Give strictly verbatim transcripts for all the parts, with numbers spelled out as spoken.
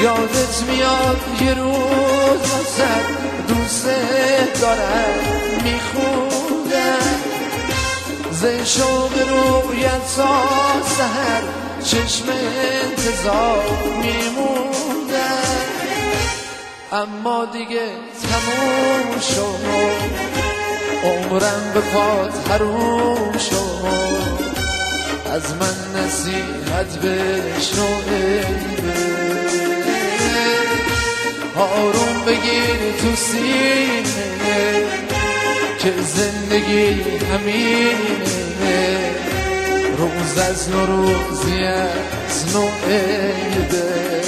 یادت میاد یه روز واسه دوست دارم میخوندم زی شوق رویت تا سحر چشم انتظار میموندم اما دیگه تموم شد عمرم به پات حروم شد از من نصیحت بشنو آروم بگیر تو سینه که زندگی همینه روز از نو روزی از نو عیده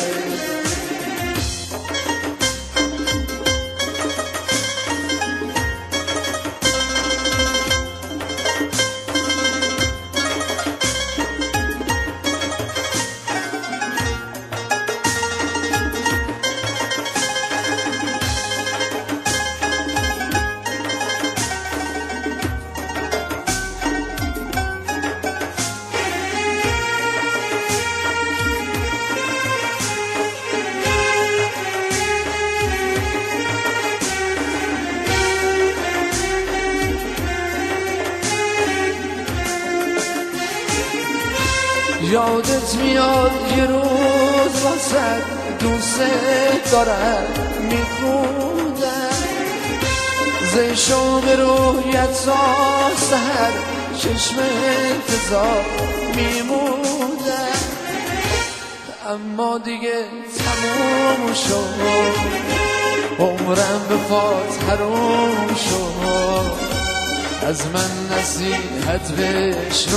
یادت میاد یه روز واسه دوست دارم میخوندم زی شوق رویت تا سحر چشم انتظار میموندم اما دیگه تموم شد عمرم به پات حروم شد از من نصیحت بشنو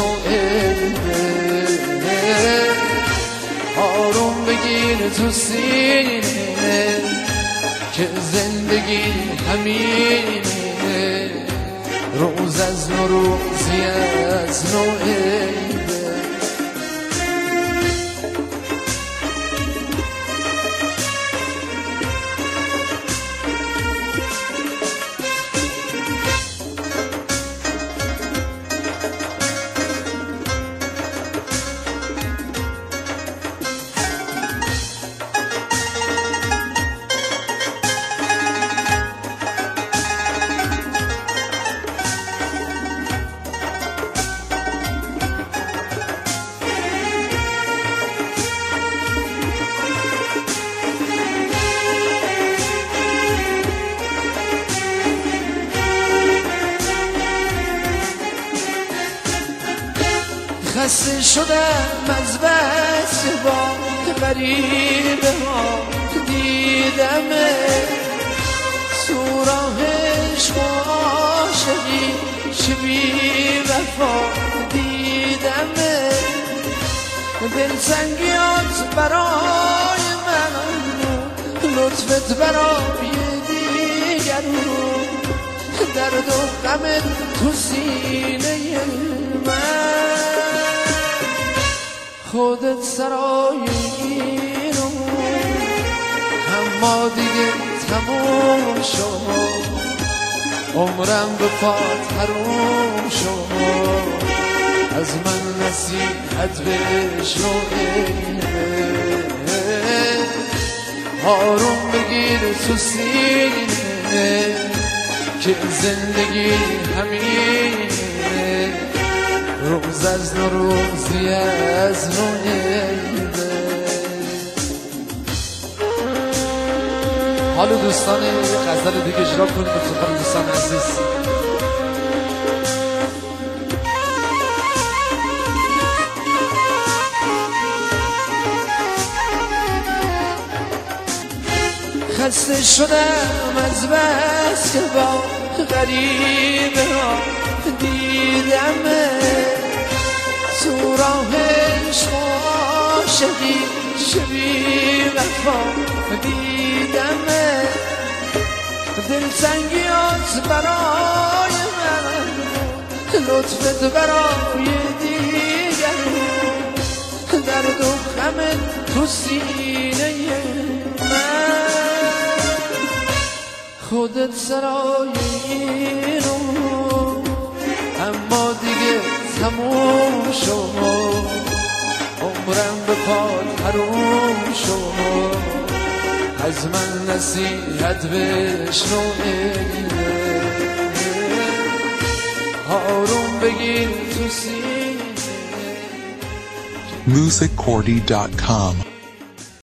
آروم بگیر تو سینه که زندگی همینه روز از نو روزی از نو عیده خسته شدم از بس با غریبه ها دیدم سوراخ عشق و عاشقی چه بی وفا دیدم دلتنگیات برای من لطفت برای دیگرون درد و غمت تو سینه من خودت سرای اینو اما دیگه تموم شد عمرم به پات حروم شد از من نصیحت بشنو آروم بگیر تو سینه که زندگی همینه روز از نو روزی از نو عیده حالا دوستان یه غزل دیگه اجرا کنیم بسیار دوستان عزیز خسته شدم از بس که با غریبه ها دیدم سوراخ عشق و عاشقی چه بی وفا دیدم دلتنگیات برای من لطفت برای دیگرون درد و غمت تو سینه من خودت سرای اینو اما دیگه تموم شد عمرم به پات حروم شد از من نصیحت بشنو آروم بگیر تو سینه music cordy dot com